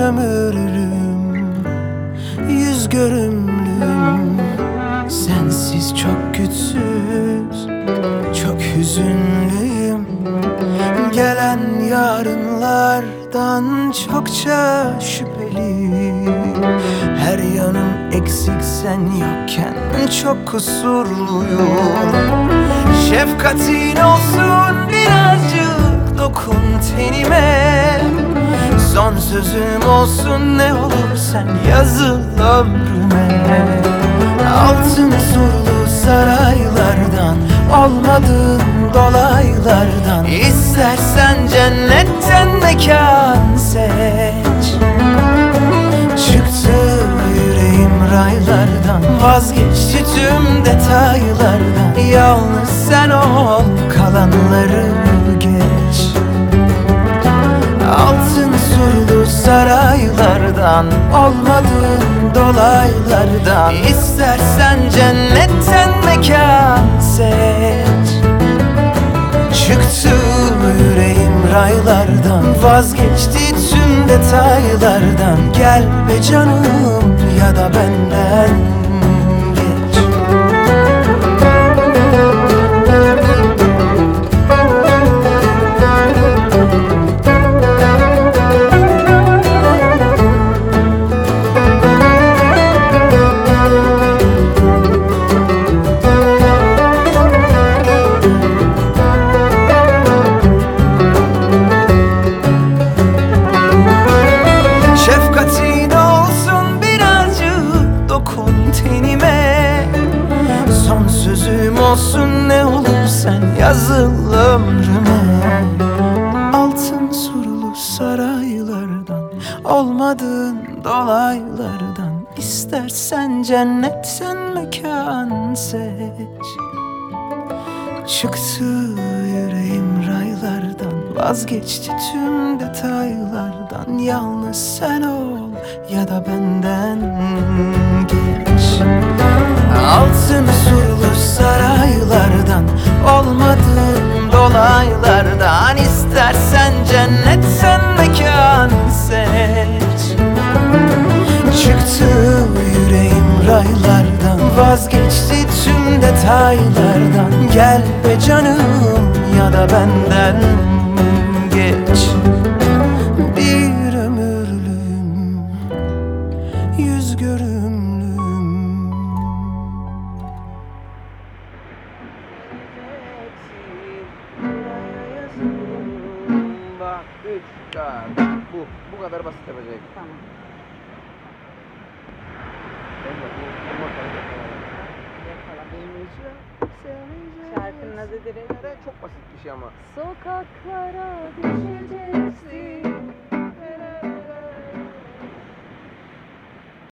ömürlüm, yüz görümlüm. Sensiz çok güçsüz, çok hüzünlüyüm. Gelen yarınlardan çokça şüpheli. Her yanım eksik sen yokken çok kusurluyum. Şefkatin olsun birazcık, dokun tenime. Son sözüm olsun ne olur sen yazıl ömrüme. Altın surlu saraylardan, olmadığın dolaylardan, İstersen cennetten mekan seç. Çıktı yüreğim raylardan, vazgeçti tüm detaylardan. Yalnız sen ol, kalanları geç. Altın surlu saraylardan, olmadığın dolaylardan, İstersen cennetten mekan seç. Çıktı yüreğim raylardan, vazgeçti tüm detaylardan. Gel be canım ya da benden geç. Şefkatin olsun birazcık, dokun tenime. Son sözüm olsun ne olur sen yazıl ömrüme. Altın surlu saraylardan, olmadığın dolaylardan, İstersen cennetten mekan seç. Çıktı yüreğim raylardan, vazgeçti tüm detaylardan. Yalnız sen ol ya da benden geç. Altın surlu saraylardan, olmadığın dolaylardan, İstersen cennetten mekan seç. Çıktı yüreğim raylardan, vazgeçti tüm detaylardan. Gel be canım ya da benden geç. Bir ömürlüm, yüz görümlüm. Bak 3, 4. Bu kadar basit yapacak. Tamam. Şarkının adı direkt. Çok basit bir şey ama. Sokaklara düşecek